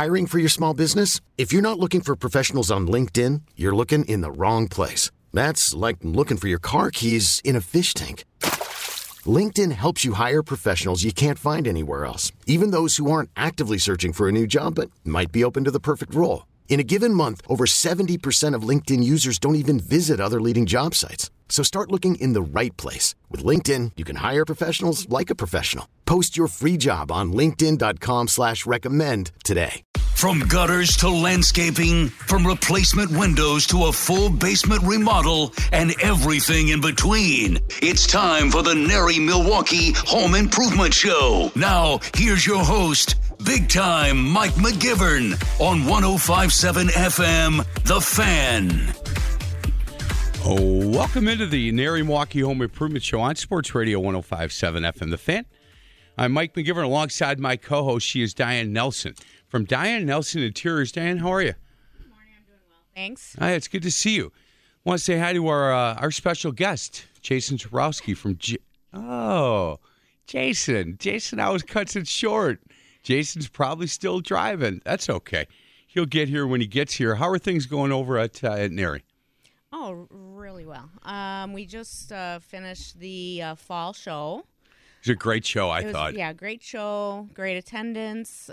Hiring for your small business? If you're not looking for professionals on LinkedIn, you're looking in the wrong place. That's like looking for your car keys in a fish tank. LinkedIn helps you hire professionals you can't find anywhere else, even those who aren't actively searching for a new job but might be open to the perfect role. In a given month, over 70% of LinkedIn users don't even visit other leading job sites. So start looking in the right place. With LinkedIn, you can hire professionals like a professional. Post your free job on linkedin.com/recommend today. From gutters to landscaping, from replacement windows to a full basement remodel, and everything in between. It's time for the Neri Milwaukee Home Improvement Show. Now, here's your host, Big Time Mike McGivern on 105.7 FM, The Fan. Oh, welcome into the Neri Milwaukee Home Improvement Show on Sports Radio 105.7 FM, The Fan. I'm Mike McGivern alongside my co-host. She is Diane Nelson from Diane Nelson Interiors. Diane, how are you? Good morning. I'm doing well. Thanks. Hi, it's good to see you. I want to say hi to our special guest, Jason Jarowski from Jason. Jason always cuts it short. Jason's probably still driving. That's okay. He'll get here when he gets here. How are things going over at Neri? Oh, really well. We just finished the fall show. It was a great show, I thought. Yeah, great show, great attendance.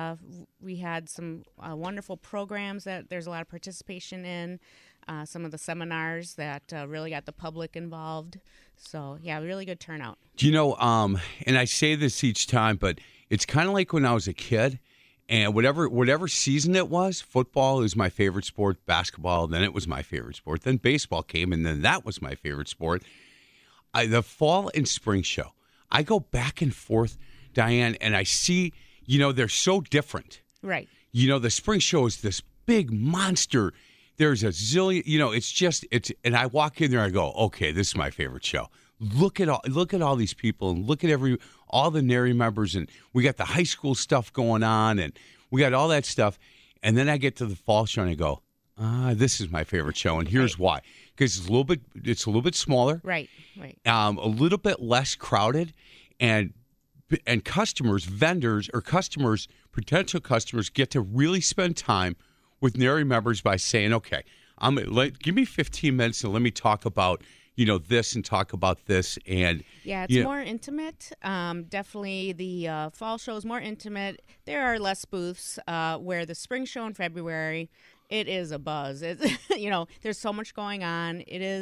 We had some wonderful programs that there's a lot of participation in. Some of the seminars that really got the public involved. So, yeah, really good turnout. Do you know, and I say this each time, but it's kind of like when I was a kid, and whatever season it was, football is my favorite sport, basketball, then it was my favorite sport, then baseball came, and then that was my favorite sport. The fall and spring show, I go back and forth, Diane, and I see, they're so different. Right. The spring show is this big monster. There's a zillion, and I walk in there and I go, okay, this is my favorite show. Look at all these people, and look at all the Neri members, and we got the high school stuff going on, and we got all that stuff. And then I get to the fall show and I go, this is my favorite show, and here's why. Because it's a little bit smaller, right, a little bit less crowded, and customers, vendors, or potential customers get to really spend time with Neri members by saying, okay, give me 15 minutes and let me talk about this and talk about this. And yeah, it's more intimate. Definitely the fall show is more intimate. There are less booths where the spring show in February, it is a buzz. There's so much going on.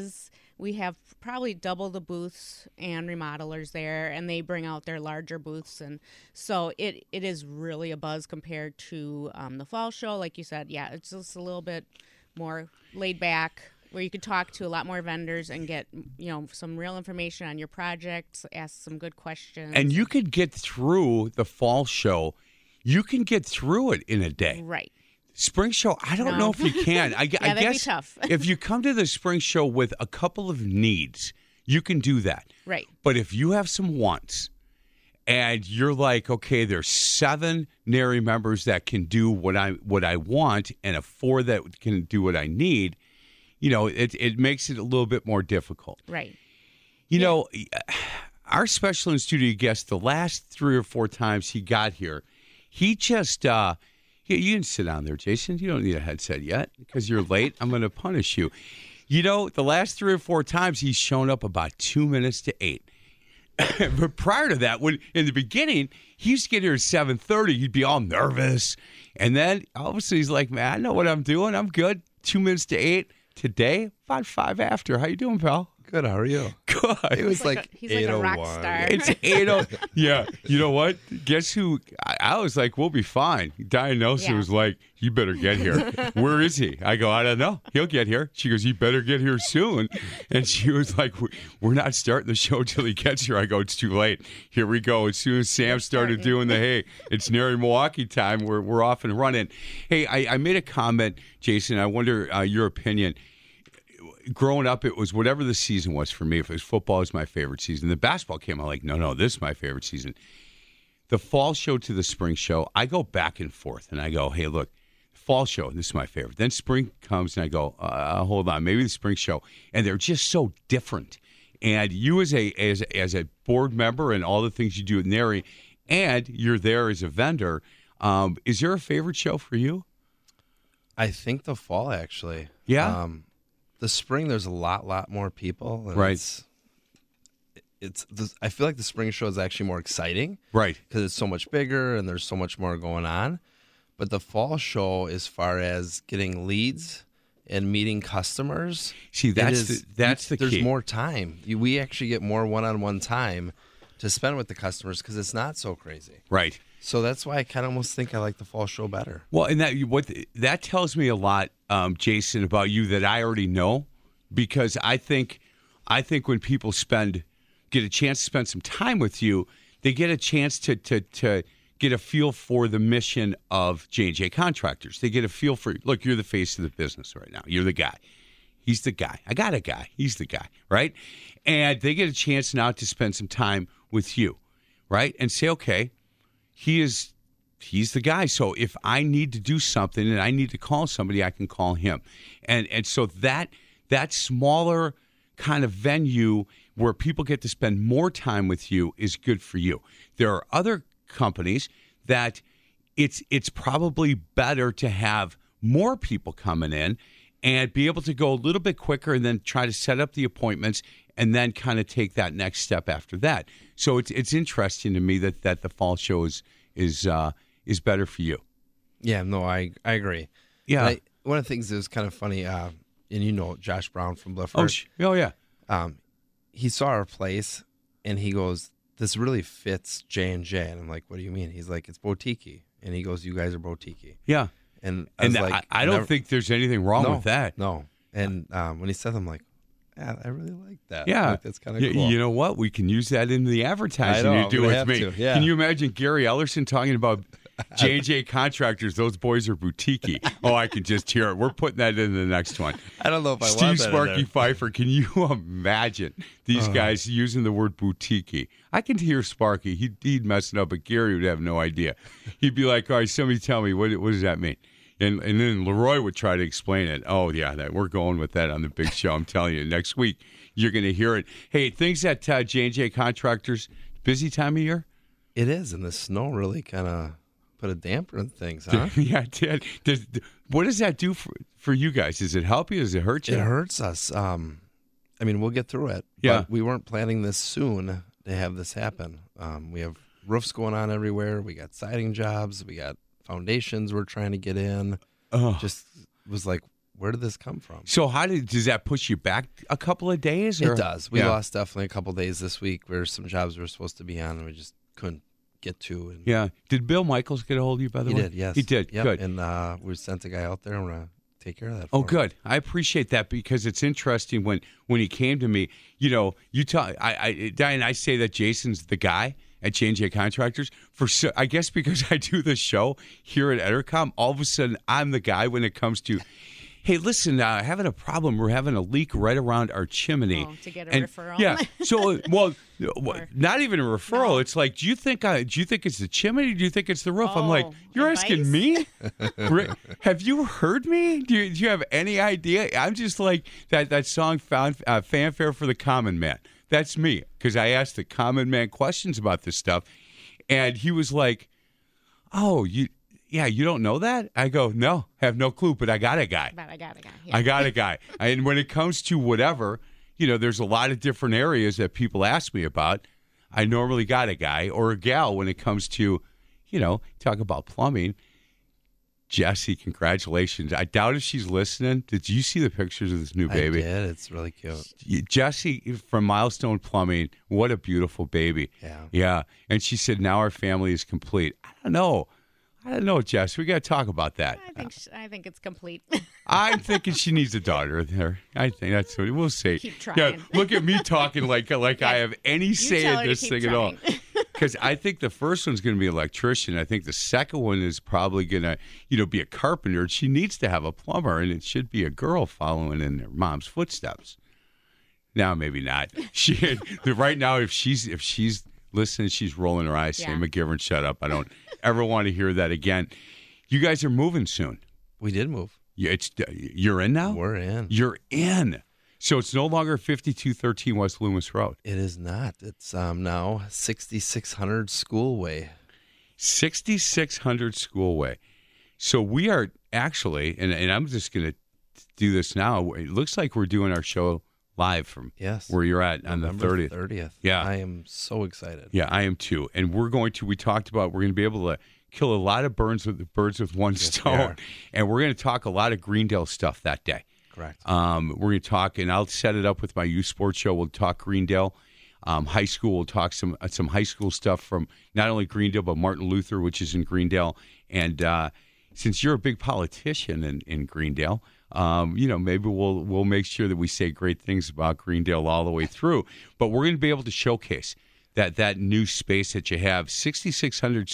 We have probably double the booths and remodelers there, and they bring out their larger booths. And so it is really a buzz compared to the fall show. Like you said, yeah, it's just a little bit more laid back, where you could talk to a lot more vendors and get, some real information on your projects, ask some good questions. And you could get through the fall show. You can get through it in a day. Right. Spring show, I don't know if you can. I that'd guess be tough. If you come to the spring show with a couple of needs, you can do that. Right. But if you have some wants, and you're like, okay, there's 7 Neri members that can do what I want, and 4 that can do what I need, it makes it a little bit more difficult. Right. Our special in-studio guest, the last 3 or 4 times he got here, he just, you can sit down there, Jason. You don't need a headset yet because you're late. I'm going to punish you. The last 3 or 4 times he's shown up about 2 minutes to 8. But prior to that, when in the beginning, he used to get here at 7:30. He'd be all nervous. And then all of a sudden he's like, man, I know what I'm doing. I'm good. 2 minutes to 8. Today, about 5 after. How you doing, pal? Good. How are you? Good. It was like he's like a rock star. It's 8:00. Yeah. You know what? Guess who? I was like, we'll be fine. Diane Nelson was like, you better get here. Where is he? I go, I don't know. He'll get here. She goes, you better get here soon. And she was like, we're not starting the show till he gets here. I go, it's too late. Here we go. As soon as Sam started doing the, hey, it's Neri Milwaukee time, we're off and running. Hey, I made a comment, Jason. I wonder your opinion. Growing up, it was whatever the season was for me. If it was football, it was my favorite season. The basketball came out like, no, this is my favorite season. The fall show to the spring show, I go back and forth, and I go, hey, look, fall show, this is my favorite. Then spring comes, and I go, hold on, maybe the spring show. And they're just so different. And you as a board member and all the things you do at Neri, and you're there as a vendor, Is there a favorite show for you? I think the fall, actually. Yeah? The spring, there's a lot more people. And Right. I feel like the spring show is actually more exciting. Right. Because it's so much bigger and there's so much more going on. But the fall show, as far as getting leads and meeting customers, See, that's the key. There's more time. We actually get more one-on-one time to spend with the customers because it's not so crazy. Right. So that's why I kind of almost think I like the fall show better. Well, and that tells me a lot, Jason, about you that I already know, because I think when people get a chance to spend some time with you, they get a chance to get a feel for the mission of J&J Contractors. They get a feel for, look, you're the face of the business right now. You're the guy. He's the guy. I got a guy. He's the guy, right? And they get a chance now to spend some time with you, right? And say, okay, he's the guy. So if I need to do something and I need to call somebody, I can call him. And so that smaller kind of venue where people get to spend more time with you is good for you. There are other companies that it's probably better to have more people coming in and be able to go a little bit quicker and then try to set up the appointments and then kind of take that next step after that. So it's interesting to me that the fall show is better for you. Yeah, no, I agree. Yeah. One of the things that was kind of funny, and you know Josh Brown from Blifford. Oh yeah. He saw our place and he goes, "This really fits J&J." And I'm like, "What do you mean?" He's like, "It's boutique." And he goes, "You guys are boutique." Yeah. And I don't think there's anything wrong with that. No. And when he said that, I'm like, yeah, I really like that. Yeah. Like, that's kind of cool. You know what? We can use that in the advertising I know, you do I'm with gonna me. have to, yeah. Can you imagine Gary Ellerson talking about J&J Contractors? Those boys are boutique. Oh, I can just hear it. We're putting that in the next one. I don't know if I Steve want that in Sparky there. Pfeiffer, can you imagine these guys using the word boutique? I can hear Sparky. He'd mess it up, but Gary would have no idea. He'd be like, all right, somebody tell me, what does that mean? And then Leroy would try to explain it. Oh, yeah, we're going with that on the big show. I'm telling you, next week you're going to hear it. Hey, things at J&J Contractors, busy time of year? It is, and the snow really kind of put a damper in things, huh? Yeah, it did. What does that do for you guys? Does it help you? Does it hurt you? It hurts us. I mean, we'll get through it. Yeah. But we weren't planning this soon to have this happen. We have roofs going on everywhere. We got siding jobs. We got foundations we're trying to get in. Just was like, where did this come from? So does that push you back a couple of days? Or? It does. We lost definitely a couple of days this week where some jobs we were supposed to be on and we just couldn't get to. And Yeah. Did Bill Michaels get a hold of you, by the way? He did, yes. He did. Yep. Good. And we sent a guy out there and we're going to take care of that for Oh, him. good. I appreciate that because it's interesting when he came to me. You know, Diane, I say that Jason's the guy at J&J Contractors. I guess because I do the show here at Entercom, all of a sudden I'm the guy when it comes to, hey, listen, having a problem. We're having a leak right around our chimney. Oh, to get a referral. Yeah. So, not even a referral. No. It's like, do you think it's the chimney? Do you think it's the roof? I'm like, you're advice? asking me? Have you heard me? Do you have any idea? I'm just like that song Fanfare for the Common Man. That's me, because I asked the common man questions about this stuff, and he was like, "Oh, you don't know that?" I go, "No, have no clue, but I got a guy. Yeah. I got a guy." And when it comes to whatever, there's a lot of different areas that people ask me about. I normally got a guy or a gal when it comes to, talk about plumbing. Jessie, congratulations. I doubt if she's listening. Did you see the pictures of this new baby? I did. It's really cute. Jessie from Milestone Plumbing, what a beautiful baby. Yeah. And she said, now our family is complete. I don't know, Jess. We got to talk about that. I think it's complete. I'm thinking she needs a daughter there. I think that's what we'll see. Keep trying. Yeah, look at me talking like I have any say in this thing at all. Because I think the first one's going to be an electrician. I think the second one is probably going to, be a carpenter. She needs to have a plumber, and it should be a girl following in her mom's footsteps. Now, maybe not. Right now, if she's listening, she's rolling her eyes saying, McGivern, shut up. I don't ever want to hear that again. You guys are moving soon. We did move. You're in now? We're in. You're in. So it's no longer 5213 West Loomis Road. It is not. It's now 6600 Schoolway. 6600 Schoolway. So we are actually, and I'm just going to do this now. It looks like we're doing our show live from where you're at on November the 30th. 30th. Yeah. I am so excited. Yeah, I am too. And we talked about, we're going to be able to kill a lot of birds with one stone. And we're going to talk a lot of Greendale stuff that day. Correct. We're going to talk, and I'll set it up with my youth sports show. We'll talk Greendale. High school, we'll talk some high school stuff from not only Greendale, but Martin Luther, which is in Greendale. And since you're a big politician in Greendale, maybe we'll make sure that we say great things about Greendale all the way through. But we're going to be able to showcase that new space that you have, 6600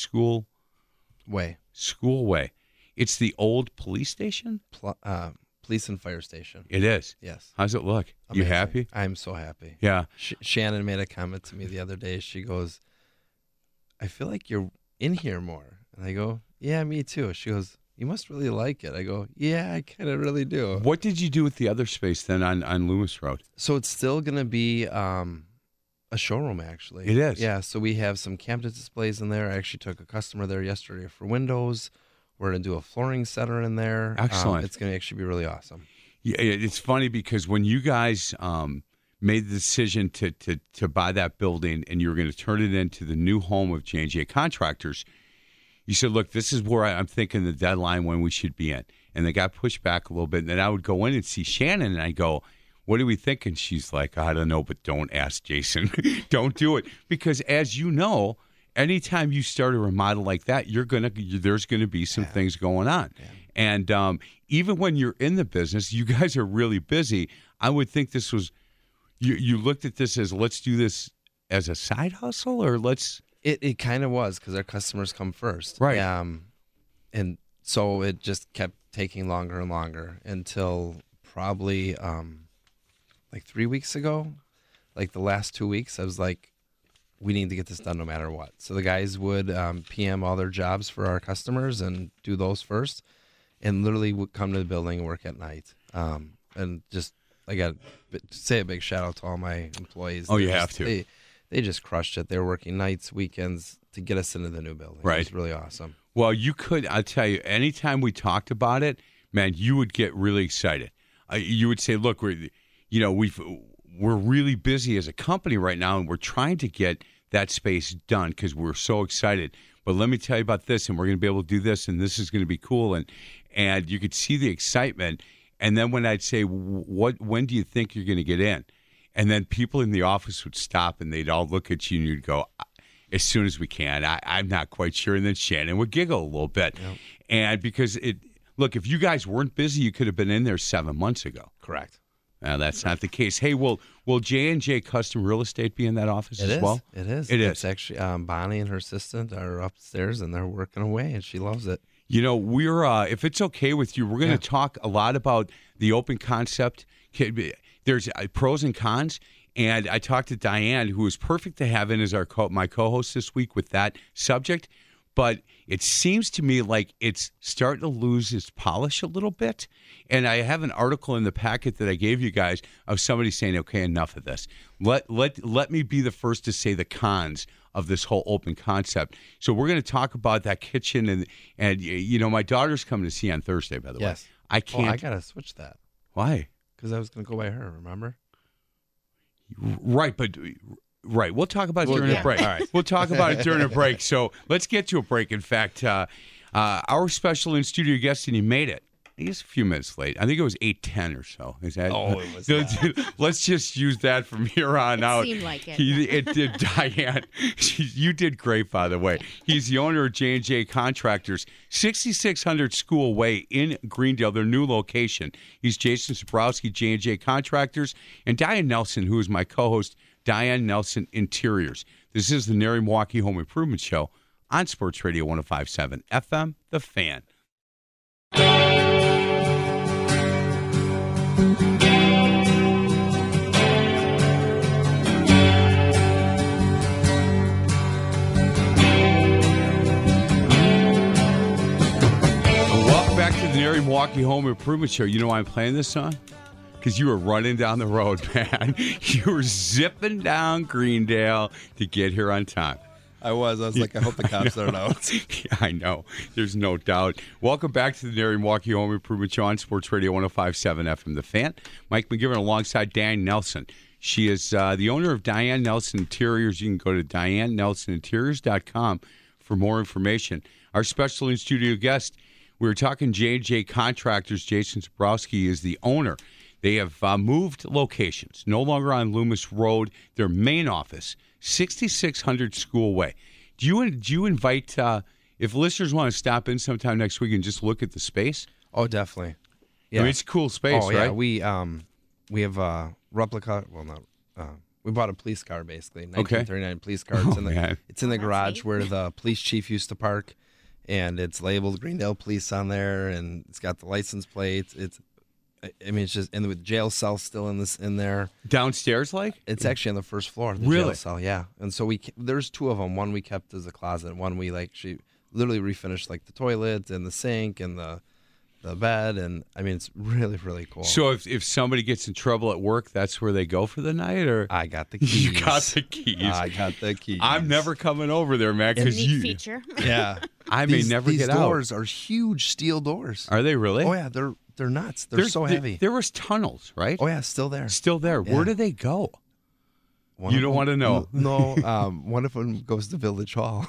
Schoolway. It's the old police station? Police and fire station. It is? Yes. How's it look? Amazing. You happy? I'm so happy. Yeah. Shannon made a comment to me the other day. She goes, I feel like you're in here more. And I go, yeah, me too. She goes, you must really like it. I go, yeah, I kind of really do. What did you do with the other space then on Loomis Road? So it's still going to be a showroom, actually. It is? Yeah, so we have some cabinet displays in there. I actually took a customer there yesterday for windows. We're going to do a flooring center in there. Excellent. It's going to actually be really awesome. Yeah, it's funny because when you guys made the decision to buy that building and you were going to turn it into the new home of J&J Contractors, you said, look, this is where I'm thinking the deadline when we should be in. And they got pushed back a little bit. And then I would go in and see Shannon, and I go, what are we thinking? She's like, I don't know, but don't ask Jason. Don't do it. Because as you know, anytime you start a remodel like that, there's going to be some things going on. Yeah. And even when you're in the business, you guys are really busy. I would think this was, you looked at this as, let's do this as a side hustle, or let's... It kind of was, because our customers come first. Right. And so it just kept taking longer and longer until probably like 3 weeks ago. Like the last 2 weeks, I was like, we need to get this done no matter what. So the guys would PM all their jobs for our customers and do those first, and literally would come to the building and work at night. And just, I got to say a big shout out to all my employees. Oh, you have to. They just crushed it. They were working nights, weekends to get us into the new building. Right. It was really awesome. Well, I'll tell you, anytime we talked about it, man, you would get really excited. You would say, look, we're really busy as a company right now, and we're trying to get that space done because we're so excited. But let me tell you about this, and we're going to be able to do this, and this is going to be cool. And you could see the excitement. And then when I'd say, when do you think you're going to get in? And then people in the office would stop, and they'd all look at you, and you'd go, as soon as we can. I'm not quite sure. And then Shannon would giggle a little bit. Yep. And because look, if you guys weren't busy, you could have been in there 7 months ago. Correct. That's not the case. Hey, will J&J Custom Real Estate be in that office as well? It is. It's actually Bonnie and her assistant are upstairs, and they're working away, and she loves it. We're if it's okay with you, we're going to talk a lot about the open concept. There's pros and cons, and I talked to Diane, who is perfect to have in as my co-host this week with that subject. But it seems to me like it's starting to lose its polish a little bit. And I have an article in the packet that I gave you guys of somebody saying, okay, enough of this. Let me be the first to say the cons of this whole open concept. So we're going to talk about that kitchen. And my daughter's coming to see on Thursday, by the way. I can't. I got to switch that. Why? Because I was going to go by her, remember? Right, but... Right. We'll talk about it during the break. All right. We'll talk about it during the break. So let's get to a break. In fact, our special in-studio guest, and he made it. He's a few minutes late. I think it was 8:10 or so. Is that? Oh, it was that. Let's just use that from here on out. Seemed like it. It did, Diane. You did great, by the way. He's the owner of J&J Contractors, 6600 Schoolway in Greendale, their new location. He's Jason Zabrowski, J&J Contractors, and Diane Nelson, who is my co-host, Diane Nelson Interiors. This is the Nary Milwaukee Home Improvement Show on Sports Radio 105.7 FM, The Fan. Welcome back to the Nary Milwaukee Home Improvement Show. You know why I'm playing this song? Because you were running down the road, man. You were zipping down Greendale to get here on time. I was like, I hope the cops aren't out. Yeah, I know. There's no doubt. Welcome back to the Nary Milwaukee Home Improvement Show on Sports Radio 105.7 FM The Fan. Mike McGivern alongside Diane Nelson. She is the owner of Diane Nelson Interiors. You can go to DianeNelsonInteriors.com for more information. Our special in-studio guest, we were talking J&J Contractors. Jason Zabrowski is the owner. They have moved locations, no longer on Loomis Road. Their main office, 6600 School Way. Do you invite, if listeners want to stop in sometime next week and just look at the space? Oh, definitely. Yeah. I mean, it's a cool space, oh, right? Yeah, we have a replica, well, not, we bought a police car, basically, 1939 police car. It's in the garage neat. where the police chief used to park, and it's labeled Greendale Police on there, and it's got the license plates. It's just, and the jail cell still in there. Downstairs, like? It's actually on the first floor of the Really? jail cell, yeah. And so there's two of them. One we kept as a closet. One she literally refinished like the toilet and the sink and the bed. And I mean, it's really, really cool. So if somebody gets in trouble at work, that's where they go for the night, or I got the keys. you got the keys? I got the keys. I'm never coming over there, man, because Neat feature. Yeah. I may never get out. These doors are huge steel doors. Are they really? Oh, yeah. They're nuts. They're so heavy. There was tunnels, right? Oh, yeah. Still there. Still there. Yeah. Where do they go? One You of don't them- want to know. No. One of them goes to Village Hall.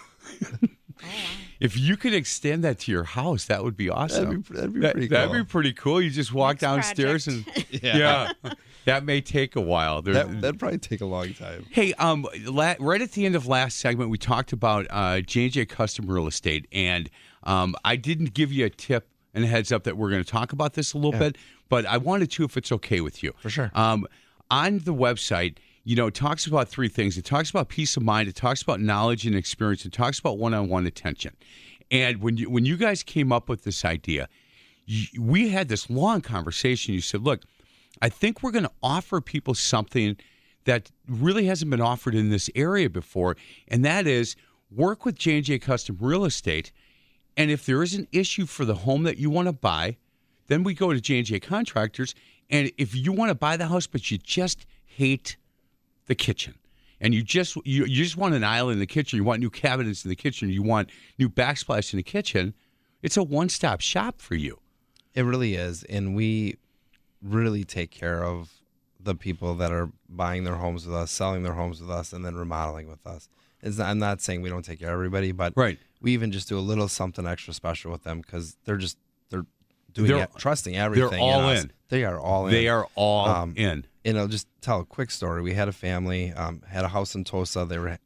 If you could extend that to your house, that would be awesome. That'd be pretty cool. That'd be pretty cool. You just walk Next downstairs project. and yeah, that may take a while. That'd probably take a long time. Hey, right at the end of last segment, we talked about J&J Custom Real Estate, and I didn't give you a tip and a heads up that we're going to talk about this a little bit, but I wanted to, if it's okay with you. For sure. On the website, it talks about three things. It talks about peace of mind. It talks about knowledge and experience. It talks about one-on-one attention. And when you guys came up with this idea, we had this long conversation. You said, look, I think we're going to offer people something that really hasn't been offered in this area before, and that is work with J&J Custom Real Estate. And if there is an issue for the home that you want to buy, then we go to J&J Contractors. And if you want to buy the house, but you just hate the kitchen, and you just want an island in the kitchen, you want new cabinets in the kitchen, you want new backsplash in the kitchen, it's a one-stop shop for you. It really is. And we really take care of the people that are buying their homes with us, selling their homes with us, and then remodeling with us. I'm not saying we don't take care of everybody, but Right. we even just do a little something extra special with them because they're doing trusting everything. They're all in. They are all in. They are all in. And I'll just tell a quick story. We had a family, had a house in Tosa.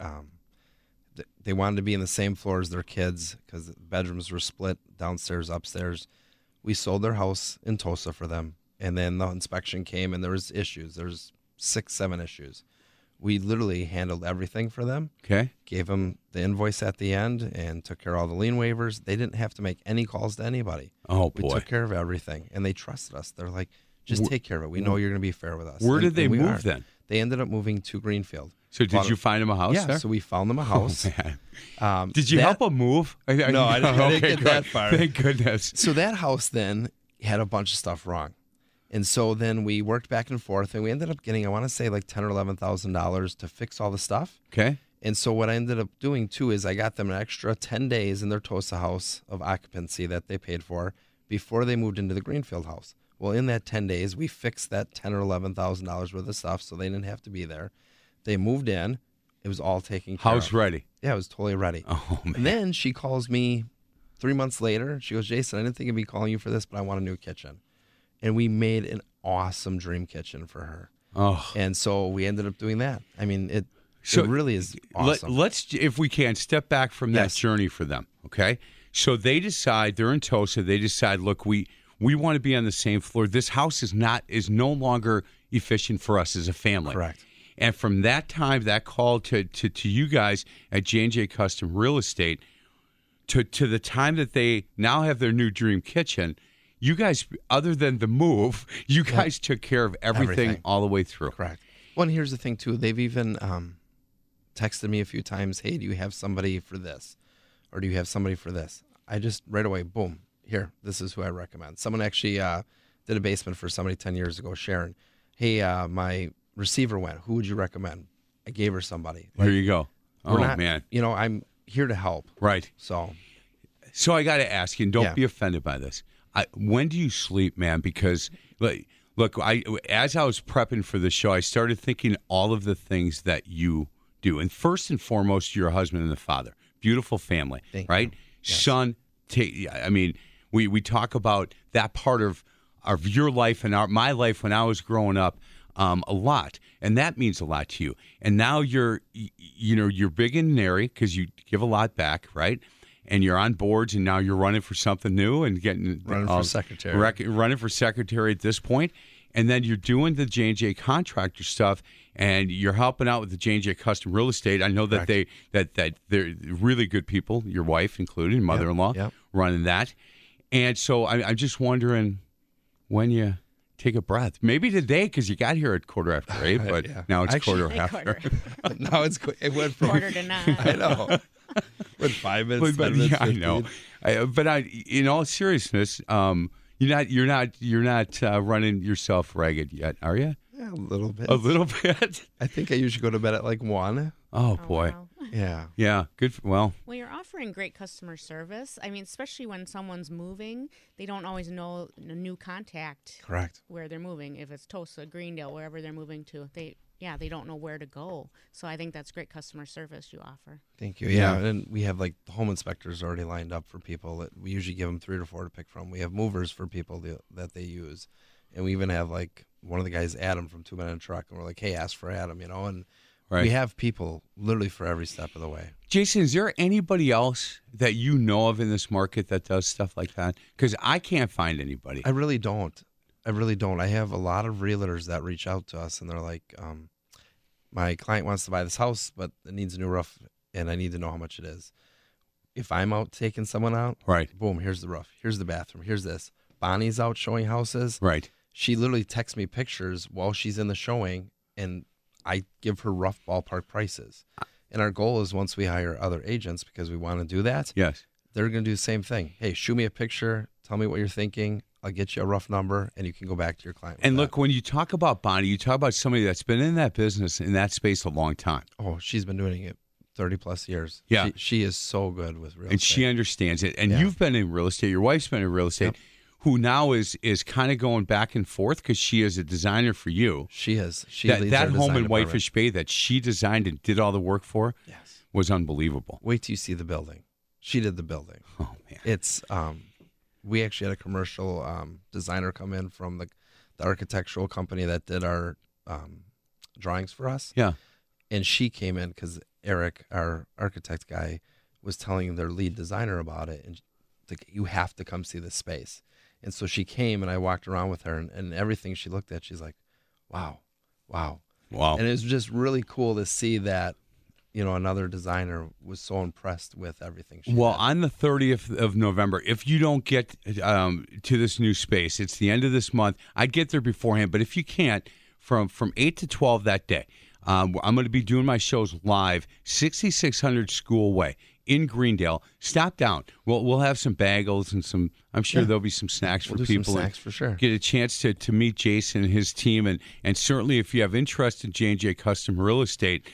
They wanted to be in the same floor as their kids because the bedrooms were split downstairs, upstairs. We sold their house in Tosa for them, and then the inspection came, and there was issues. There was 6-7 issues. We literally handled everything for them. Okay. Gave them the invoice at the end and took care of all the lien waivers. They didn't have to make any calls to anybody. Oh, We boy. took care of everything, and they trusted us. They're like, just take care of it. We know you're going to be fair with us. Where did they we move are. then? They ended up moving to Greenfield. So did you find them a house Yeah, there? so we found them a house. Man. Did you help them move? No, I didn't Okay, get good. that far. Thank goodness. So that house then had a bunch of stuff wrong. And so then we worked back and forth, and we ended up getting, I want to say, like $10,000 or $11,000 to fix all the stuff. Okay. And so what I ended up doing, too, is I got them an extra 10 days in their Tosa house of occupancy that they paid for before they moved into the Greenfield house. Well, in that 10 days, we fixed that $10,000 or $11,000 worth of stuff, so they didn't have to be there. They moved in. It was all taken care House of. ready. Yeah, it was totally ready. Oh, man. And then she calls me 3 months later. She goes, Jason, I didn't think I'd be calling you for this, but I want a new kitchen. And we made an awesome dream kitchen for her. Oh. And so we ended up doing that. I mean, it really is awesome. Let's, if we can, step back from that Yes. journey for them, okay? So they decide, they're in Tosa, they decide, look, we want to be on the same floor. This house is no longer efficient for us as a family. Correct. And from that time, that call to you guys at J&J Custom Real Estate, to the time that they now have their new dream kitchen, you guys, other than the move, you guys took care of everything all the way through. Correct. Well, and here's the thing, too. They've even texted me a few times, hey, do you have somebody for this? Or do you have somebody for this? I just, right away, boom, here, this is who I recommend. Someone actually did a basement for somebody 10 years ago, Sharon. Hey, my receiver went. Who would you recommend? I gave her somebody. There you go. Oh, We're not, man. I'm here to help. Right. So I got to ask you, and don't Yeah. be offended by this. When do you sleep, man? Because look, as I was prepping for the show, I started thinking all of the things that you do, and first and foremost, you're a husband and a father. Beautiful family, Thank right? you. Yes. Son, I mean, we talk about that part of your life and my life when I was growing up a lot, and that means a lot to you. And now you're big and nary because you give a lot back, right? And you're on boards, and now you're running for something new and running for secretary. Running for secretary at this point, and then you're doing the J&J contractor stuff, and you're helping out with the J&J Custom Real Estate. I know that they're really good people, your wife included, mother-in-law, Yep. running that. And so I'm just wondering when you take a breath. Maybe today because you got here at 8:15, but Yeah. now it's Actually- after. now it went from 8:45. I know. With 5 minutes, 10 minutes, yeah, I 15. know. But in all seriousness, you're not running yourself ragged yet, are you? Yeah, a little bit. A little bit. I think I usually go to bed at like 1. Oh Oh, boy. wow. Yeah. Yeah. Good. Well, you're offering great customer service. I mean, especially when someone's moving, they don't always know a new contact Correct. where they're moving. If it's Tosa, Greendale, wherever they're moving to, they don't know where to go. So I think that's great customer service you offer. Thank you. Yeah. Yeah, and we have like the home inspectors already lined up for people. That we usually give them 3 to 4 to pick from. We have movers for people that they use, and we even have like one of the guys, Adam from 2 Men in a Truck, and we're like, hey, ask for Adam, and Right. we have people literally for every step of the way. Jason, is there anybody else that you know of in this market that does stuff like that? Because I can't find anybody. I really don't. I have a lot of realtors that reach out to us, and they're like, my client wants to buy this house, but it needs a new roof, and I need to know how much it is. If I'm out taking someone out, Right. boom, here's the roof, here's the bathroom, here's this. Bonnie's out showing houses. Right. She literally texts me pictures while she's in the showing, and I give her rough ballpark prices. And our goal is once we hire other agents, because we want to do that, Yes. they're going to do the same thing. Hey, shoot me a picture. Tell me what you're thinking. I'll get you a rough number, and you can go back to your client. And with look, when you talk about Bonnie, you talk about somebody that's been in that business, in that space a long time. that. Oh, she's been doing it 30 plus years. Yeah. She is so good with real And estate. she understands it. And Yeah. you've been in real estate. Your wife's been in real estate, Yep. who now is kind of going back and forth because she is a designer for you. She is. She That leads our home design in department. Whitefish Bay that she designed and did all the work for Yes. was unbelievable. Wait till you see the building. She did the building. Oh, man. It's we actually had a commercial designer come in from the architectural company that did our drawings for us. Yeah. And she came in because Eric, our architect guy, was telling their lead designer about it, and like, you have to come see this space. And so she came, and I walked around with her, and everything she looked at, she's like, wow. Wow. And it was just really cool to see that, another designer was so impressed with everything she Well, did. on the 30th of November, if you don't get to this new space, it's the end of this month. I'd get there beforehand, but if you can't, from 8 to 12 that day, I'm going to be doing my shows live, 6600 School Way in Greendale. Stop down. We'll have some bagels and some. I'm sure Yeah. there'll be some snacks We'll for do some people. snacks for sure. Get a chance to meet Jason and his team, and certainly if you have interest in J&J Custom Real Estate,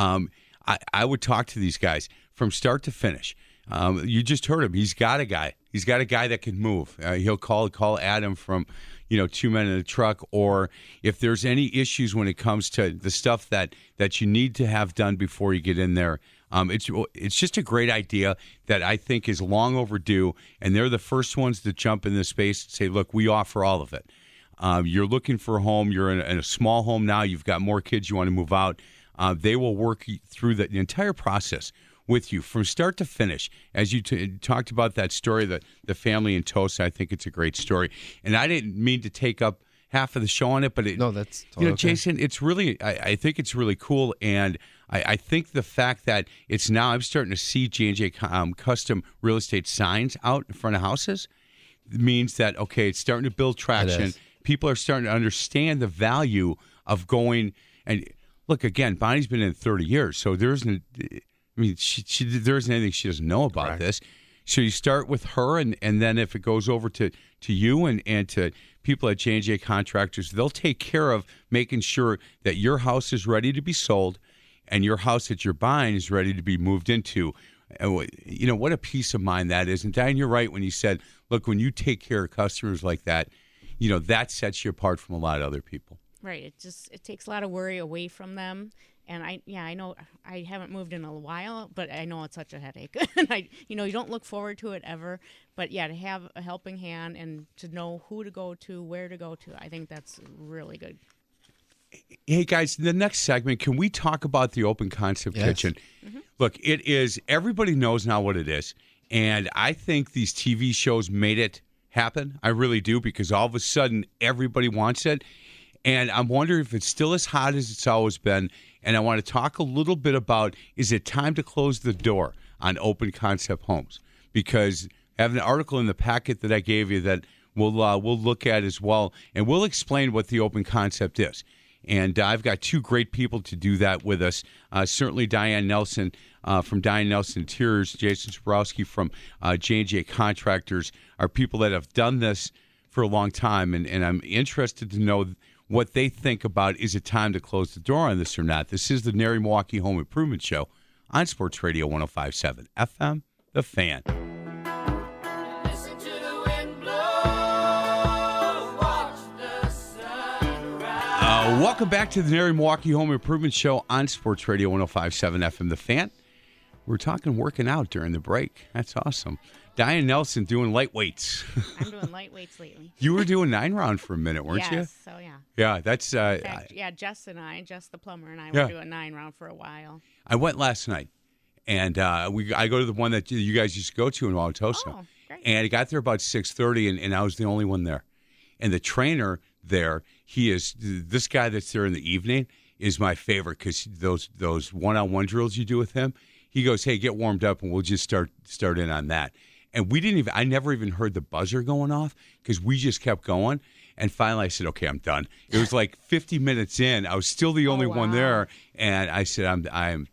I would talk to these guys from start to finish. You just heard him. He's got a guy. He's got a guy that can move. He'll call Adam from, 2 Men in a Truck. Or if there's any issues when it comes to the stuff that you need to have done before you get in there, it's just a great idea that I think is long overdue. And they're the first ones to jump in this space and say, look, we offer all of it. You're looking for a home. You're in a small home now. You've got more kids. You want to move out. They will work through the entire process with you from start to finish. As you talked about that story, the family in Tosa, I think it's a great story. And I didn't mean to take up half of the show on it, but No, that's totally okay. Jason, it's really, I think it's really cool. And I think the fact that it's now, I'm starting to see J&J Custom Real Estate signs out in front of houses means that, okay, it's starting to build traction. is. People are starting to understand the value of going. And look, again, Bonnie's been in 30 years, so there isn't, there isn't anything she doesn't know about Correct. this. So you start with her, and then if it goes over to you and to people at J&J Contractors, they'll take care of making sure that your house is ready to be sold and your house that you're buying is ready to be moved into. You know, what a peace of mind that is. And Diane, you're right when you said, look, when you take care of customers like that, you know, that sets you apart from a lot of other people. Right. It takes a lot of worry away from them. And I know I haven't moved in a while, but I know it's such a headache. And you don't look forward to it ever. But yeah, to have a helping hand and to know who to go to, where to go to, I think that's really good. Hey guys, in the next segment, can we talk about the open concept kitchen? Mm-hmm. Look, it is, everybody knows now what it is. And I think these TV shows made it happen. I really do, because all of a sudden everybody wants it. And I'm wondering if it's still as hot as it's always been. And I want to talk a little bit about, is it time to close the door on open concept homes? Because I have an article in the packet that I gave you that we'll look at as well. And we'll explain what the open concept is. And I've got two great people to do that with us. Certainly Diane Nelson from Diane Nelson Interiors, Jason Sborowski from J&J Contractors are people that have done this for a long time. And I'm interested to know what they think about, is it time to close the door on this or not? This is the Nary Milwaukee Home Improvement Show on Sports Radio 105.7 FM, The Fan. Welcome back to the Nary Milwaukee Home Improvement Show on Sports Radio 105.7 FM, The Fan. We're talking working out during the break. That's awesome. Diane Nelson doing light weights. I'm doing light weights lately. You were doing 9-round for a minute, weren't you? Yes, so yeah. Yeah, that's... In fact, Jess the plumber, and I were doing 9-round for a while. I went last night, and I go to the one that you guys used to go to in Wauwatosa. Oh, great. And I got there about 6:30, and I was the only one there. And the trainer there, this guy that's there in the evening is my favorite, because those one-on-one drills you do with him, he goes, hey, get warmed up, and we'll just start in on that. And I never even heard the buzzer going off, because we just kept going. And finally I said, okay, I'm done. It was like 50 minutes in. I was still the only one there. And I said,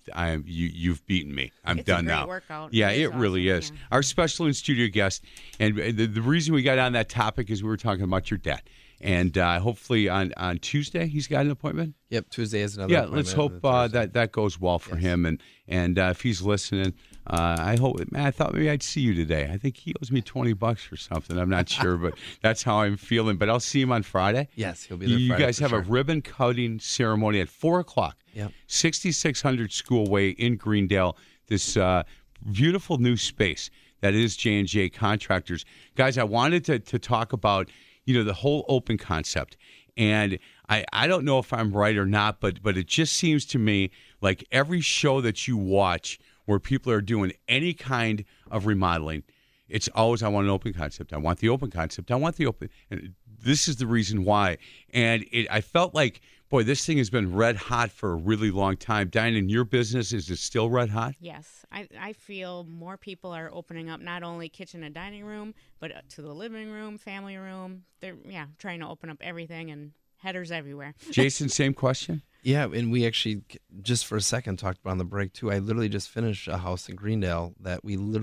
you've beaten me. I'm done now. It's a great workout. Yeah, it really is. Yeah. Our special in-studio guest, and the reason we got on that topic is we were talking about your dad. And hopefully on Tuesday he's got an appointment. Yep, Tuesday is another appointment. Let's hope that goes well for him. And if he's listening, I hope. Man, I thought maybe I'd see you today. I think he owes me $20 or something. I'm not sure, but that's how I'm feeling. But I'll see him on Friday. Yes, he'll be there. You Friday guys have a ribbon cutting ceremony at 4:00. Yep. 6600 School Way in Greendale. This beautiful new space that is J&J Contractors. Guys, I wanted to talk about the whole open concept. And I don't know if I'm right or not, but it just seems to me like every show that you watch where people are doing any kind of remodeling, it's always, I want an open concept. I want the open concept. I want the open. And this is the reason why. And I felt like, boy, this thing has been red hot for a really long time. Diane, in your business, is it still red hot? Yes. I feel more people are opening up not only kitchen and dining room, but to the living room, family room. They're trying to open up everything, and headers everywhere. Jason, same question? Yeah, and we actually, just for a second, talked about on the break, too. I literally just finished a house in Greendale that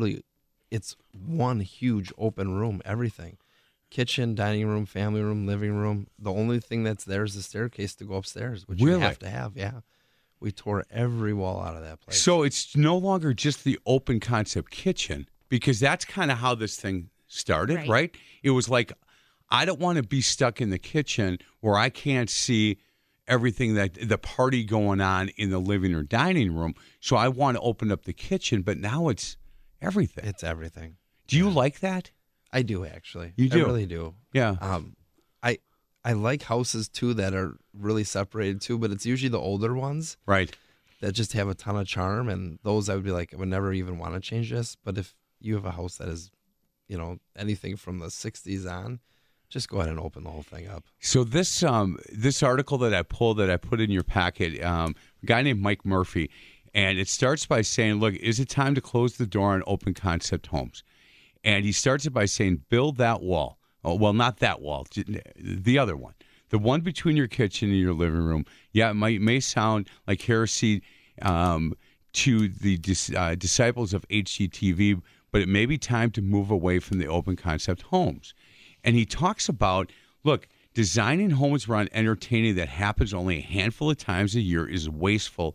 it's one huge open room, everything. Kitchen, dining room, family room, living room. The only thing that's there is the staircase to go upstairs, which you have to have, yeah. We tore every wall out of that place. So it's no longer just the open concept kitchen, because that's kind of how this thing started, right? It was like, I don't want to be stuck in the kitchen where I can't see everything that the party going on in the living or dining room. So I want to open up the kitchen, but now it's everything. It's everything. Do you like that? I do, actually. You do? I really do. Yeah. I like houses, too, that are really separated, too, but it's usually the older ones. Right. That just have a ton of charm, and those I would be like, I would never even want to change this. But if you have a house that is, anything from the 60s on, just go ahead and open the whole thing up. So this article that I put in your packet, a guy named Mike Murphy, and it starts by saying, look, is it time to close the door on open concept homes? And he starts it by saying, build that wall. Oh, well, not that wall, the other one. The one between your kitchen and your living room. Yeah, it may sound like heresy to the disciples of HGTV, but it may be time to move away from the open concept homes. And he talks about, look, designing homes around entertaining that happens only a handful of times a year is wasteful.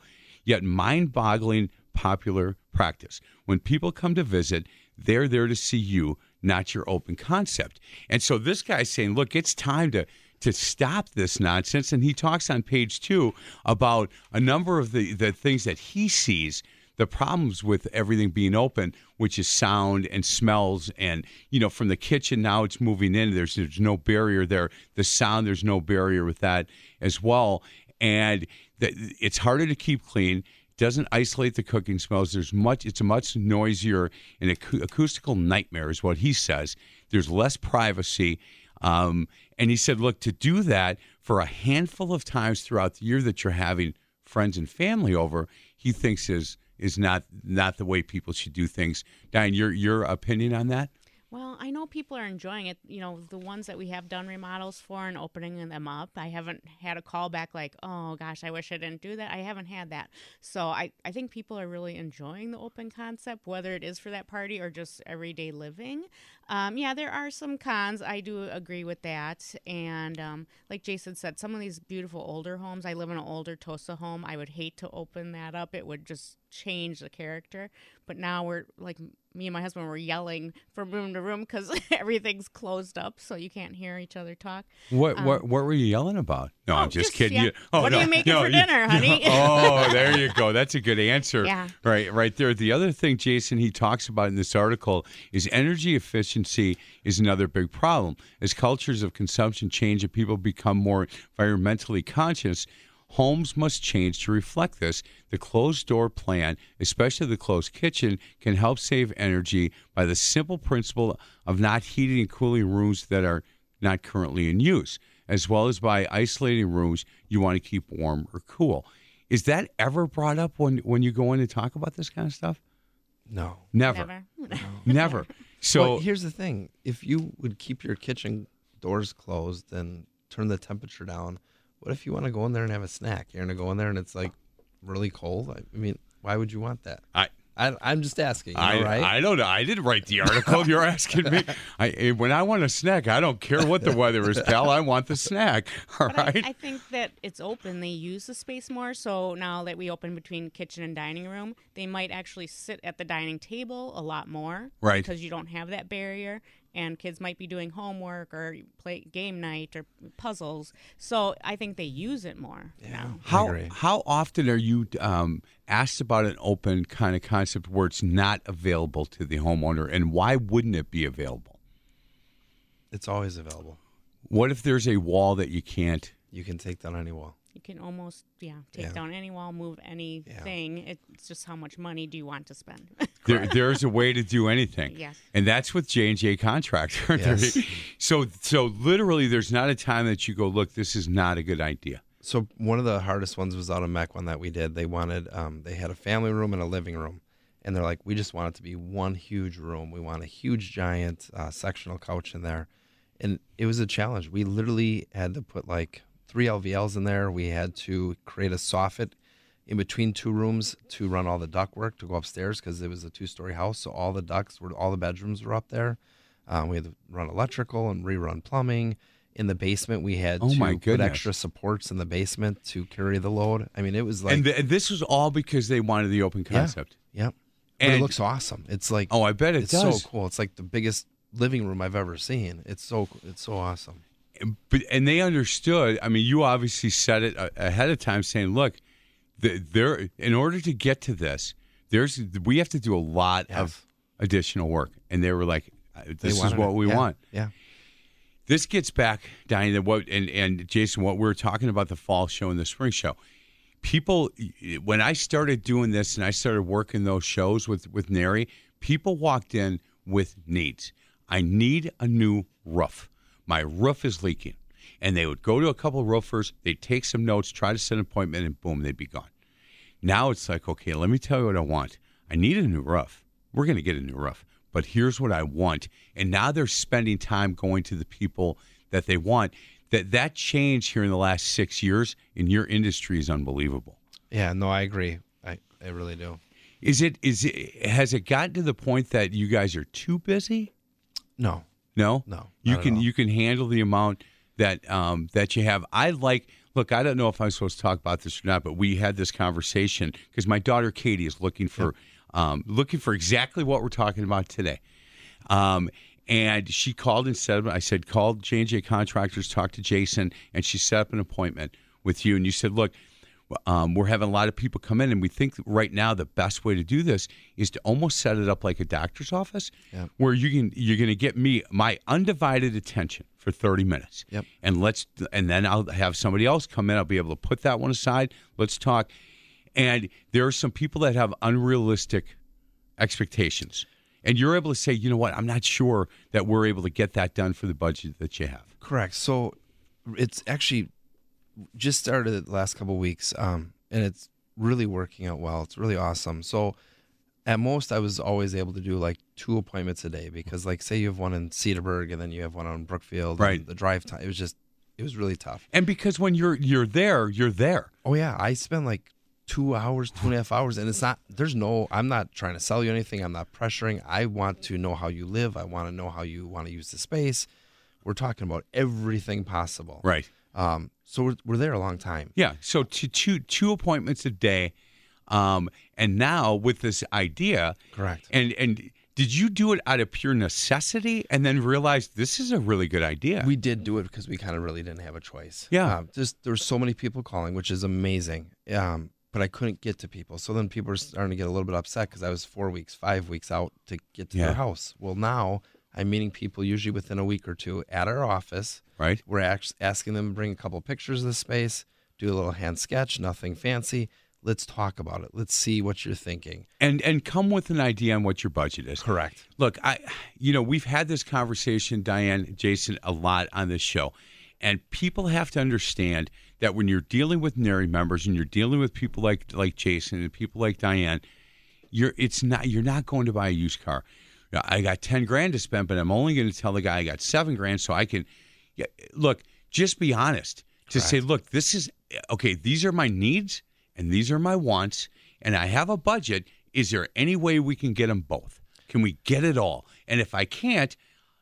yet mind-boggling popular practice. When people come to visit, they're there to see you, not your open concept. And so this guy's saying, look, it's time to stop this nonsense. And he talks on page 2 about a number of the things that he sees, the problems with everything being open, which is sound and smells. And, from the kitchen, now it's moving in. There's no barrier there. The sound, there's no barrier with that as well. And it's harder to keep clean. Doesn't isolate the cooking smells. It's a much noisier and acoustical nightmare is what he says. There's less privacy. And he said, look, to do that for a handful of times throughout the year that you're having friends and family over, he thinks is not the way people should do things. Diane, your opinion on that? Well, I know people are enjoying it. The ones that we have done remodels for and opening them up, I haven't had a call back like, oh, gosh, I wish I didn't do that. I haven't had that. So I think people are really enjoying the open concept, whether it is for that party or just everyday living. Yeah, there are some cons. I do agree with that. And like Jason said, some of these beautiful older homes, I live in an older Tosa home. I would hate to open that up. It would just change the character. But now we're like, me and my husband were yelling from room to room because everything's closed up, so you can't hear each other talk. What were you yelling about? No, I'm just kidding. Yeah. What are you making for dinner, honey? Oh, there you go. That's a good answer. Yeah. Right there. The other thing, Jason, he talks about in this article is energy efficiency is another big problem. As cultures of consumption change and people become more environmentally conscious, homes must change to reflect this. The closed-door plan, especially the closed kitchen, can help save energy by the simple principle of not heating and cooling rooms that are not currently in use, as well as by isolating rooms you want to keep warm or cool. Is that ever brought up when you go in and talk about this kind of stuff? No. Never. Never. So well, here's the thing. If you would keep your kitchen doors closed and turn the temperature down, what if you want to go in there and have a snack? You're going to go in there and it's like really cold. I mean, why would you want that? I'm just asking. Right? I don't know. I didn't write the article. You're asking me. When I want a snack, I don't care what the weather is, pal. I want the snack. All right. I think that it's open. They use the space more. So now that we open between kitchen and dining room, they might actually sit at the dining table a lot more. Right. Because you don't have that barrier. And kids might be doing homework or play game night or puzzles. So I think they use it more now. How often are you asked about an open kind of concept where it's not available to the homeowner, and why wouldn't it be available? It's always available. What if there's a wall that you can't? You can take down any wall. You can almost, take down any wall, move anything. Yeah. It's just how much money do you want to spend? There's a way to do anything. Yes. And that's with J&J Contractor. Yes. So literally there's not a time that you go, look, this is not a good idea. So one of the hardest ones was out of Mequon that we did. They wanted, they had a family room and a living room. And they're like, we just want it to be one huge room. We want a huge, giant sectional couch in there. And it was a challenge. We literally had to put 3 LVLs in there. We had to create a soffit in between 2 rooms to run all the ductwork to go upstairs because it was a 2-story house. So all the bedrooms were up there. We had to run electrical and rerun plumbing. In the basement, we had to put extra supports in the basement to carry the load. I mean, it was like... And this was all because they wanted the open concept. Yeah. But it looks awesome. It's like... Oh, I bet it does. It's so cool. It's like the biggest living room I've ever seen. It's so awesome. And they understood. I mean, you obviously said it ahead of time, saying, "Look, in order to get to this, we have to do a lot of additional work." And they were like, "This is what we want." Yeah. This gets back, Diane, and Jason, what we were talking about the fall show and the spring show. People, when I started doing this and I started working those shows with NARI, people walked in with needs. I need a new roof. My roof is leaking. And they would go to a couple of roofers, they'd take some notes, try to set an appointment, and boom, they'd be gone. Now it's like, okay, let me tell you what I want. I need a new roof. We're going to get a new roof. But here's what I want. And now they're spending time going to the people that they want. That change here in the last 6 years in your industry is unbelievable. Yeah, no, I agree. I really do. Has it gotten to the point that you guys are too busy? No. No? No. You can handle the amount that you have. I like look, I don't know if I'm supposed to talk about this or not, but we had this conversation because my daughter Katie is looking for exactly what we're talking about today. And she called and said, I said, call J&J Contractors, talk to Jason, and she set up an appointment with you. And you said, look, we're having a lot of people come in, and we think that right now the best way to do this is to almost set it up like a doctor's office, where you're going to get me my undivided attention for 30 minutes. Yep. And then I'll have somebody else come in. I'll be able to put that one aside. Let's talk. And there are some people that have unrealistic expectations. And you're able to say, you know what, I'm not sure that we're able to get that done for the budget that you have. Correct. So it's actually just started the last couple of weeks, and it's really working out well. It's really awesome. So at most, I was always able to do like 2 appointments a day because, like, say you have one in Cedarburg and then you have one on Brookfield. Right. And the drive time, it was really tough. And because when you're there, you're there. Oh, yeah. I spend like 2 hours, 2.5 hours, and I'm not trying to sell you anything. I'm not pressuring. I want to know how you live. I want to know how you want to use the space. We're talking about everything possible. Right. So we're there a long time. Yeah. So two appointments a day. And now with this idea. Correct. And did you do it out of pure necessity and then realize this is a really good idea? We did do it because we kind of really didn't have a choice. Yeah. There's so many people calling, which is amazing. But I couldn't get to people. So then people were starting to get a little bit upset because I was 4 weeks, 5 weeks out to get to their house. Well, now I'm meeting people usually within a week or two at our office. Right. We're asking them to bring a couple of pictures of the space, do a little hand sketch, nothing fancy. Let's talk about it. Let's see what you're thinking. And come with an idea on what your budget is. Correct. Look, we've had this conversation, Diane, Jason, a lot on this show. And people have to understand that when you're dealing with NARI members and you're dealing with people like Jason and people like Diane, you're not going to buy a used car. I got $10,000 to spend, but I'm only going to tell the guy I got $7,000 so I can look, just be honest. To say, look, this is okay, these are my needs and these are my wants, and I have a budget. Is there any way we can get them both? Can we get it all? And if I can't,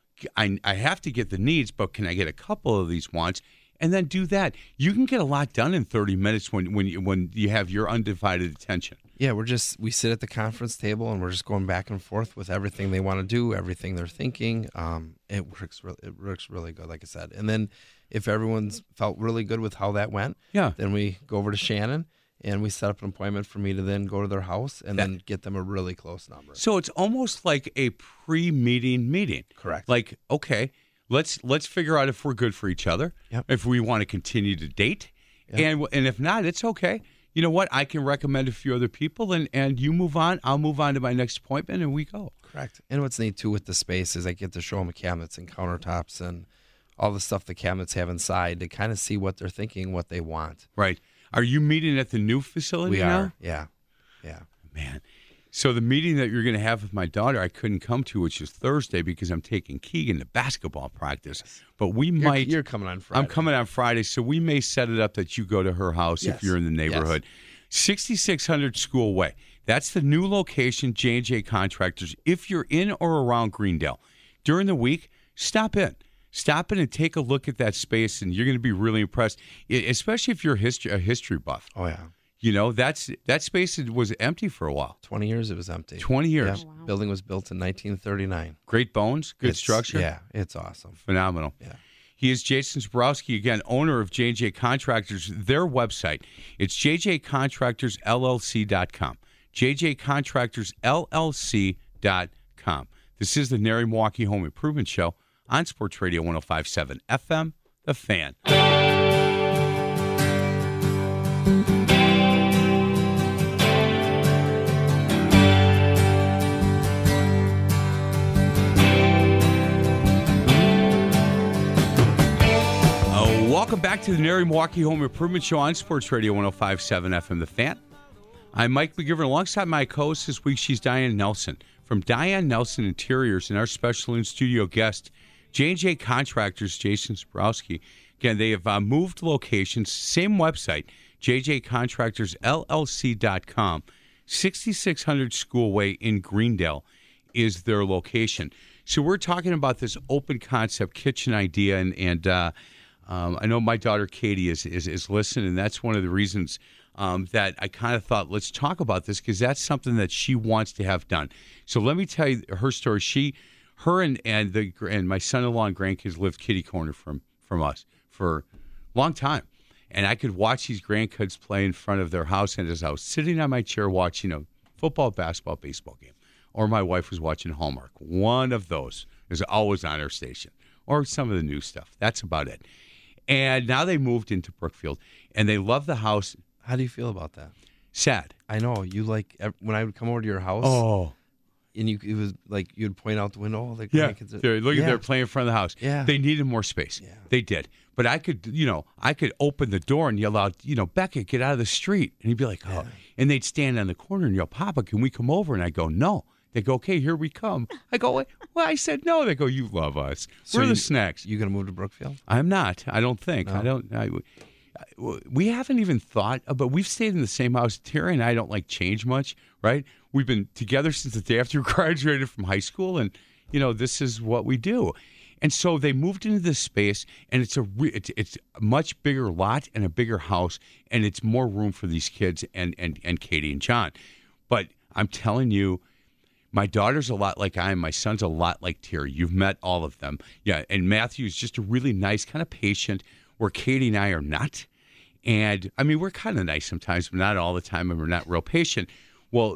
I have to get the needs, but can I get a couple of these wants? And then do that. You can get a lot done in 30 minutes when you have your undivided attention. Yeah, we sit at the conference table and we're just going back and forth with everything they want to do, everything they're thinking. It works really good, like I said. And then if everyone's felt really good with how that went, then we go over to Shannon and we set up an appointment for me to then go to their house and then get them a really close number. So it's almost like a pre-meeting meeting. Correct. Like, okay, let's figure out if we're good for each other, if we want to continue to date, and if not, it's okay. You know what? I can recommend a few other people, and you move on. I'll move on to my next appointment, and we go. Correct. And what's neat, too, with the space is I get to show them cabinets and countertops and all the stuff the cabinets have inside to kind of see what they're thinking, what they want. Right. Are you meeting at the new facility now? We are, yeah. Man. So the meeting that you're going to have with my daughter, I couldn't come to, which is Thursday because I'm taking Keegan to basketball practice. But You're coming on Friday. I'm coming on Friday, so we may set it up that you go to her house if you're in the neighborhood. 6600 School Way. That's the new location, J&J Contractors. If you're in or around Greendale, during the week, stop in. Stop in and take a look at that space, and you're going to be really impressed, especially if you're a history buff. Oh, yeah. You know, that space was empty for a while. 20 years it was empty. 20 years. Yeah. Wow. Building was built in 1939. Great bones, good structure. Yeah, it's awesome. Phenomenal. Yeah. He is Jason Zabrowski, again, owner of J&J Contractors. Their website, it's jjcontractorsllc.com. jjcontractorsllc.com. This is the NARI Milwaukee Home Improvement Show on Sports Radio 105.7 FM, The Fan. Welcome back to the NARI Milwaukee Home Improvement Show on Sports Radio 105.7 FM, The Fan. I'm Mike McGivern. Alongside my co-host this week, she's Diane Nelson from Diane Nelson Interiors, and our special in-studio guest, J&J Contractors, Jason Zabrowski. Again, they have moved locations, same website, jjcontractorsllc.com. 6600 School Way in Greendale is their location. So we're talking about this open concept kitchen idea, and I know my daughter Katie is listening, and that's one of the reasons that I kind of thought, let's talk about this, because that's something that she wants to have done. So let me tell you her story. Her and my son-in-law and grandkids lived kitty corner from us for a long time. And I could watch these grandkids play in front of their house, and as I was sitting on my chair watching a football, basketball, baseball game, or my wife was watching Hallmark, one of those is always on our station, or some of the new stuff. That's about it. And now they moved into Brookfield, and they love the house. How do you feel about that? Sad. I know you like when I would come over to your house. Oh, and it was like you'd point out the window. The yeah, grandkids they're playing in front of the house. Yeah, they needed more space. Yeah. They did. But I could open the door and yell out, Beckett, get out of the street. And he'd be like, oh. Yeah. And they'd stand on the corner and yell, Papa, can we come over? And I go, no. They go, okay, here we come. I go, well, I said no. They go, you love us. So we're the snacks. You going to move to Brookfield? I'm not. I don't think. No. We haven't even thought about, we've stayed in the same house. Terry and I don't like change much, right? We've been together since the day after we graduated from high school, and, this is what we do. And so they moved into this space, and it's a much bigger lot and a bigger house, and it's more room for these kids and Katie and John. But I'm telling you, my daughter's a lot like I am. My son's a lot like Terry. You've met all of them. Yeah, and Matthew's just a really nice, kind of patient, where Katie and I are not. And, I mean, we're kind of nice sometimes, but not all the time, and we're not real patient. Well,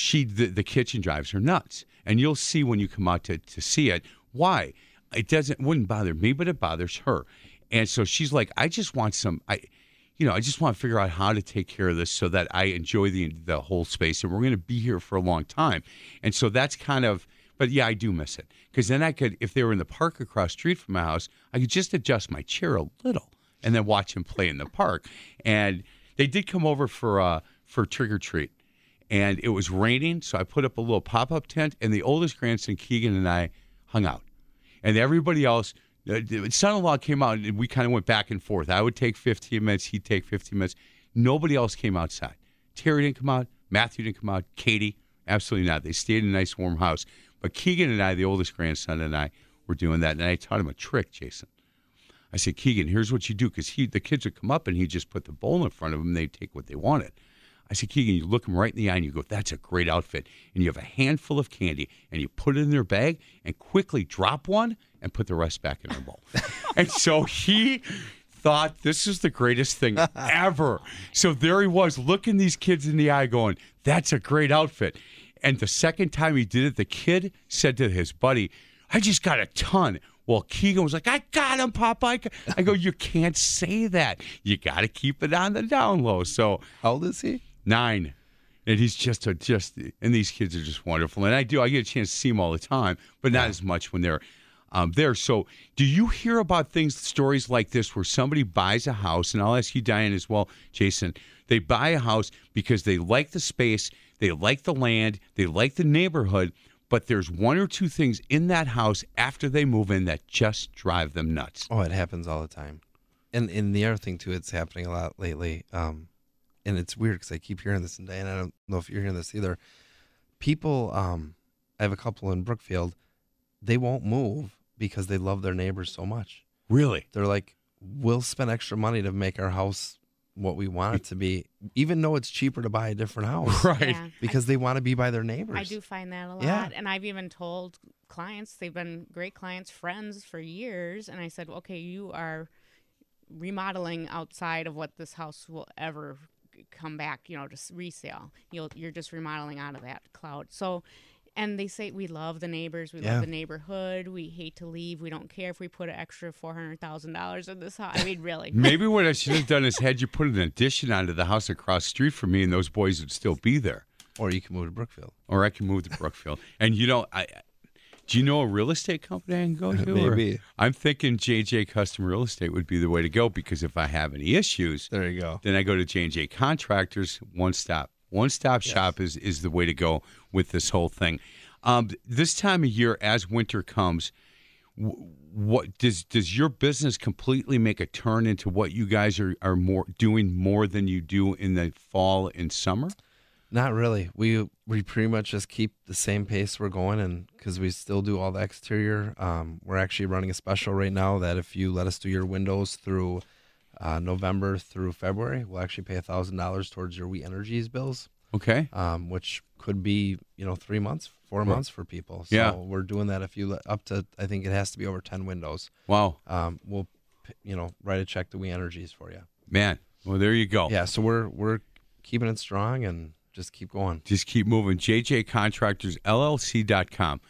the kitchen drives her nuts. And you'll see when you come out to see it why. Wouldn't bother me, but it bothers her. And so she's like, I just want I just want to figure out how to take care of this so that I enjoy the whole space, and we're going to be here for a long time. And so that's kind of, but yeah, I do miss it, because then I could, if they were in the park across the street from my house, I could just adjust my chair a little and then watch him play in the park. And they did come over for trick or treat, and it was raining, so I put up a little pop-up tent, and the oldest grandson, Keegan, and I hung out. And everybody else, son-in-law came out, and we kind of went back and forth. I would take 15 minutes, he'd take 15 minutes. Nobody else came outside. Terry didn't come out. Matthew didn't come out. Katie, absolutely not. They stayed in a nice, warm house. But Keegan and I, the oldest grandson, and I were doing that. And I taught him a trick, Jason. I said, Keegan, here's what you do, because the kids would come up, and he'd just put the bowl in front of them, and they'd take what they wanted. I said, Keegan, you look them right in the eye and you go, that's a great outfit. And you have a handful of candy and you put it in their bag and quickly drop one and put the rest back in their bowl. And so he thought this is the greatest thing ever. So there he was looking these kids in the eye going, that's a great outfit. And the second time he did it, the kid said to his buddy, I just got a ton. Well, Keegan was like, I got him, Papa. I go, you can't say that. You got to keep it on the down low. So how old is he? 9, and he's just and these kids are just wonderful. And I get a chance to see them all the time, but not as much when they're there. So do you hear about stories like this where somebody buys a house, and I'll ask you, Diane, as well, Jason, they buy a house because they like the space, they like the land, they like the neighborhood, but there's one or two things in that house after they move in that just drive them nuts. Oh, it happens all the time. And the other thing, too, it's happening a lot lately. And it's weird because I keep hearing this, and Diane, I don't know if you're hearing this either. People, I have a couple in Brookfield, they won't move because they love their neighbors so much. Really? They're like, we'll spend extra money to make our house what we want it to be, even though it's cheaper to buy a different house. Right. Yeah. Because they want to be by their neighbors. I do find that a lot. Yeah. And I've even told clients, they've been great clients, friends for years. And I said, okay, you are remodeling outside of what this house will ever come back, to resale. You're just remodeling out of that cloud. So, and they say, we love the neighbors, we love the neighborhood, we hate to leave, we don't care if we put an extra $400,000 in this house. I mean, really. Maybe what I should have done is had you put an addition onto the house across the street from me, and those boys would still be there. Or you can move to Brookfield. Or I can move to Brookfield. And do you know a real estate company I can go to? Maybe. I'm thinking J&J Custom Real Estate would be the way to go, because if I have any issues, there you go. Then I go to J&J Contractors. One stop shop is the way to go with this whole thing. This time of year, as winter comes, what does your business completely make a turn into what you guys are doing more than you do in the fall and summer? Not really. We pretty much just keep the same pace we're going, and because we still do all the exterior, we're actually running a special right now that if you let us do your windows through November through February, we'll actually pay $1,000 towards your We Energies bills. Okay. Which could be 3 months, 4 months for people. So Yeah. we're doing that if you up to, I think it has to be over 10 windows. Wow. We'll write a check to We Energies for you. Man. Well, there you go. Yeah. So we're keeping it strong and just keep going. Just keep moving. JJContractorsLLC.com.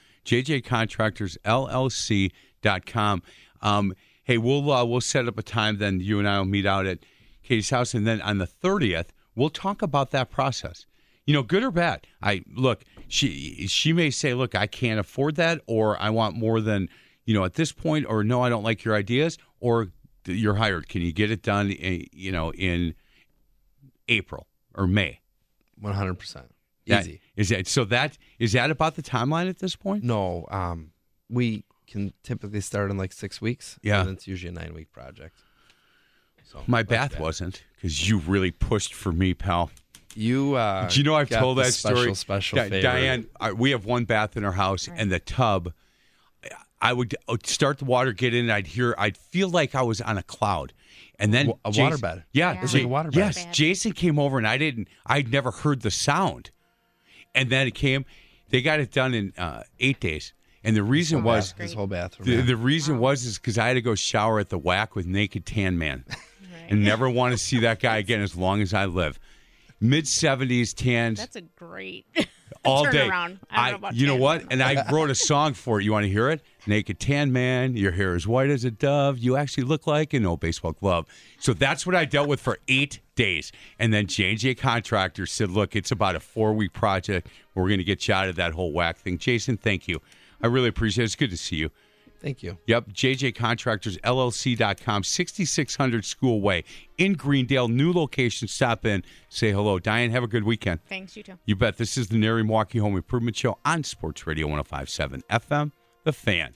JJContractorsLLC.com. Hey, we'll set up a time. Then you and I will meet out at Katie's house, and then on the 30th, we'll talk about that process. Good or bad. She may say, look, I can't afford that, or I want more than at this point, or no, I don't like your ideas, or you're hired. Can you get it done? In April or May. 100%. Easy. Is that about the timeline at this point? No, we can typically start in like 6 weeks. Yeah. And it's usually a 9-week project. So My bath wasn't, because you really pushed for me, pal. You Do you know I've got told the that story? Special favor. Diane, we have one bath in our house, and the tub, I would start the water, get in, and I'd feel like I was on a cloud. And then a waterbed. Yeah. It's like a waterbed. Yes. Jason came over, and I'd never heard the sound. And then they got it done in 8 days. And the reason was, his whole bathroom. the reason was because I had to go shower at the Whack with Naked Tan Man. And never want to see that guy again as long as I live. Mid-70s tans. That's a great all day. turnaround. I don't know about you know tan. what? And I wrote a song for it. You want to hear it? Naked Tan Man, your hair is white as a dove. You actually look like an old baseball glove. So that's what I dealt with for 8 days. And then J&J Contractors said, look, it's about a 4-week project. We're going to get you out of that whole Whack thing. Jason, thank you. I really appreciate it. It's good to see you. Thank you. Yep, JJContractorsLLC.com, 6600 School Way in Greendale. New location. Stop in, say hello. Diane, have a good weekend. Thanks, you too. You bet. This is the Nary Milwaukee Home Improvement Show on Sports Radio 105.7 FM, The Fan.